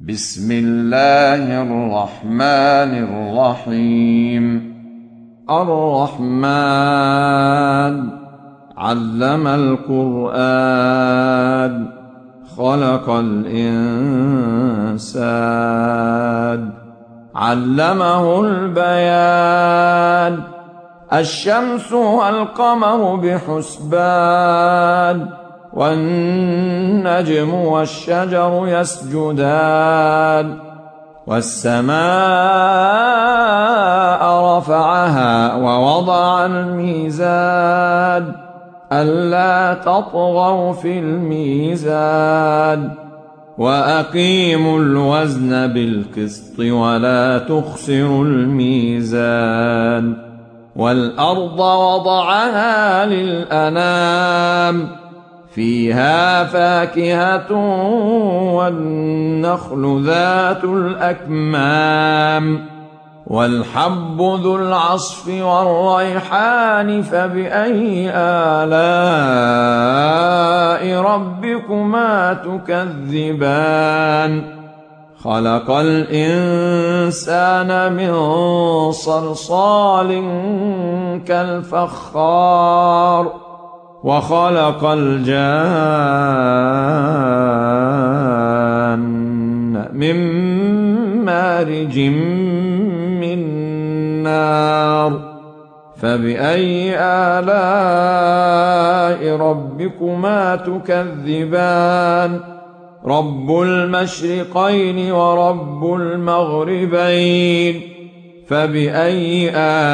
بسم الله الرحمن الرحيم. الرحمن علم القرآن خلق الإنسان علمه البيان الشمس والقمر بحسبان والنجم والشجر يسجدان والسماء رفعها ووضع الميزان ألا تطغوا في الميزان وأقيموا الوزن بالقسط ولا تخسروا الميزان والأرض وضعها للأنام فيها فاكهة والنخل ذات الأكمام والحب ذو العصف والريحان فبأي آلاء ربكما تكذبان خلق الإنسان من صلصال كالفخار وخلق الجان من مارج من نار فبأي آلاء ربكما تكذبان رب المشرقين ورب المغربين فبأي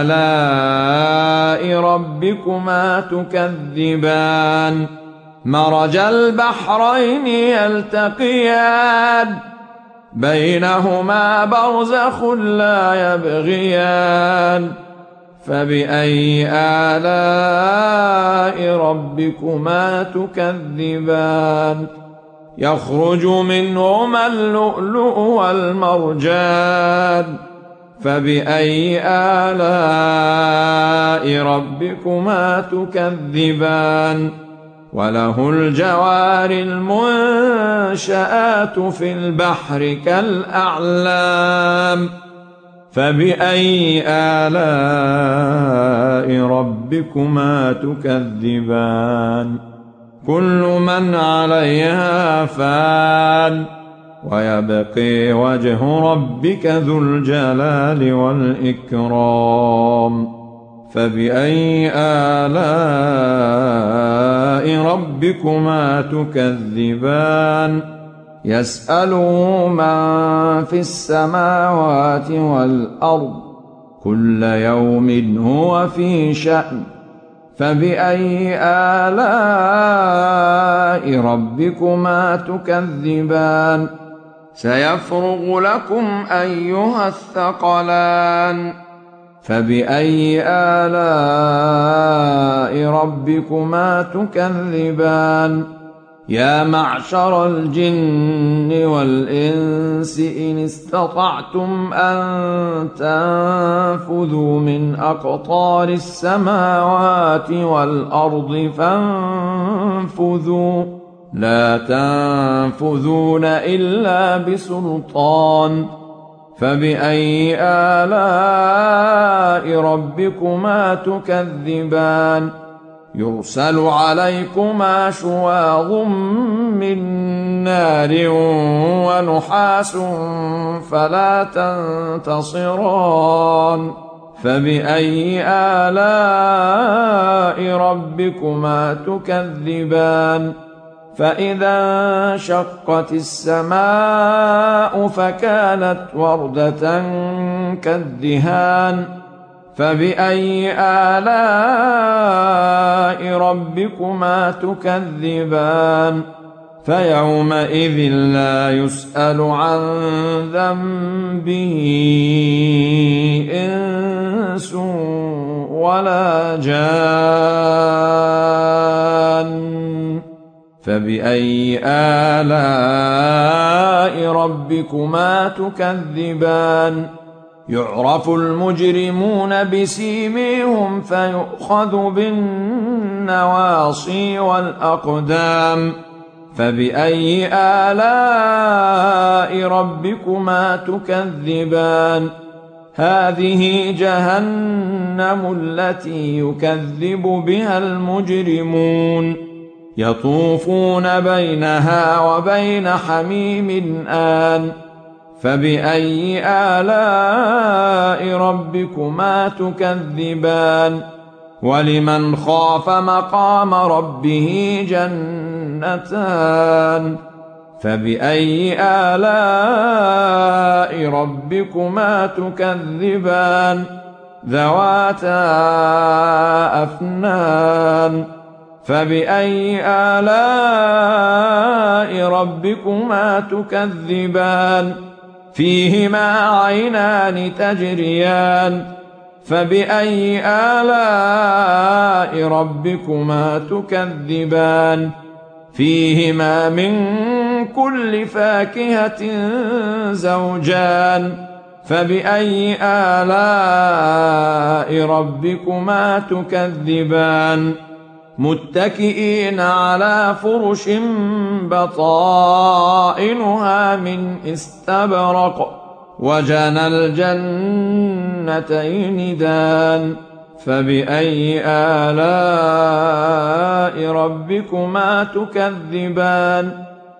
آلاء ربكما تكذبان مرج البحرين يلتقيان بينهما برزخ لا يبغيان فبأي آلاء ربكما تكذبان يخرج منهما اللؤلؤ والمرجان فبأي آلاء ربكما تكذبان وله الجوار المنشآت في البحر كالأعلام فبأي آلاء ربكما تكذبان كل من عليها فان ويبقي وجه ربك ذو الجلال والإكرام فبأي آلاء ربكما تكذبان يسأله من في السماوات والأرض كل يوم هو في شأن فبأي آلاء ربكما تكذبان سيفرغ لكم أيها الثقلان فبأي آلاء ربكما تكذبان يا معشر الجن والإنس إن استطعتم أن تنفذوا من أقطار السماوات والأرض فانفذوا لا تنفذون إلا بسلطان فبأي آلاء ربكما تكذبان يرسل عليكما شواظ من نار ونحاس فلا تنتصران فبأي آلاء ربكما تكذبان فإذا انشقت السماء فكانت وردة كالدهان فبأي آلاء ربكما تكذبان فيومئذ لا يسأل عن ذنبه إنس ولا جان فبأي آلاء ربكما تكذبان يعرف المجرمون بسيميهم فيؤخذ بالنواصي والأقدام فبأي آلاء ربكما تكذبان هذه جهنم التي يكذب بها المجرمون يطوفون بينها وبين حميم آن فبأي آلاء ربكما تكذبان ولمن خاف مقام ربه جنتان فبأي آلاء ربكما تكذبان ذواتا أفنان فبأي آلاء ربكما تكذبان فيهما عينان تجريان فبأي آلاء ربكما تكذبان فيهما من كل فاكهة زوجان فبأي آلاء ربكما تكذبان متكئين على فرش بطائنها من استبرق وجنى الجنتين دان فبأي آلاء ربكما تكذبان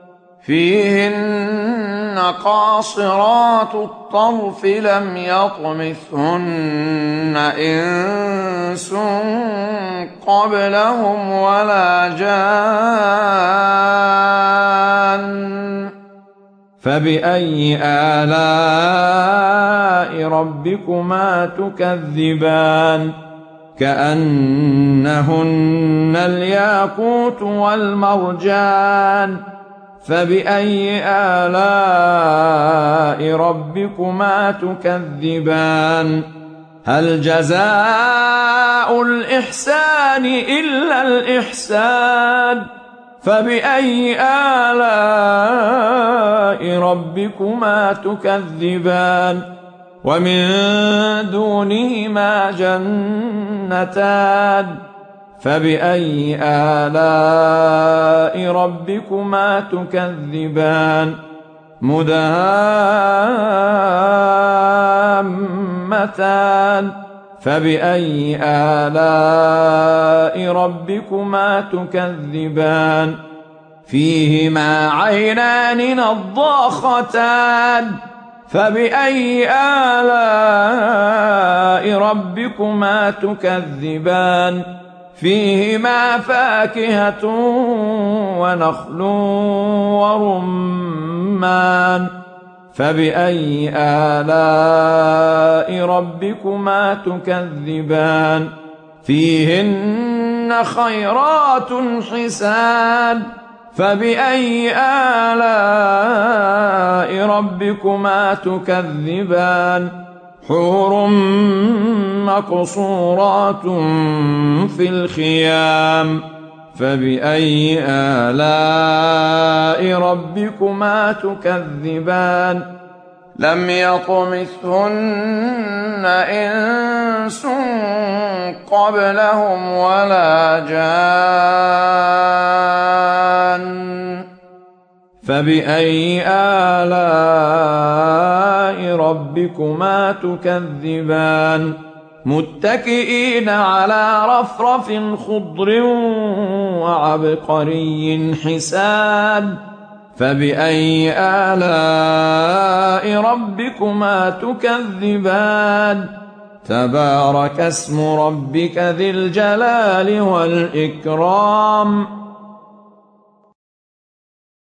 فيهن قاصرات الطرف لم يطمثهن إنس قبلهم ولا جان فبأي آلاء ربكما تكذبان كأنهن الياقوت والمرجان فبأي آلاء ربكما تكذبان هل جزاء الإحسان إلا الإحسان فبأي آلاء ربكما تكذبان ومن دونهما جنتان فبأي آلاء ربكما تكذبان مدهامتان فبأي آلاء ربكما تكذبان فيهما عينان نضاختان فبأي آلاء ربكما تكذبان فيهما فاكهة ونخل ورمان فبأي آلاء ربكما تكذبان فيهن خيرات حسان فبأي آلاء ربكما تكذبان حور مقصورات في الخيام فبأي آلاء ربكما تكذبان لم يطمثهن إنس قبلهم ولا جان فبأي آلاء ربكما تكذبان متكئين على رفرف خضر وعبقري حسان فبأي آلاء ربكما تكذبان تبارك اسم ربك ذي الجلال والإكرام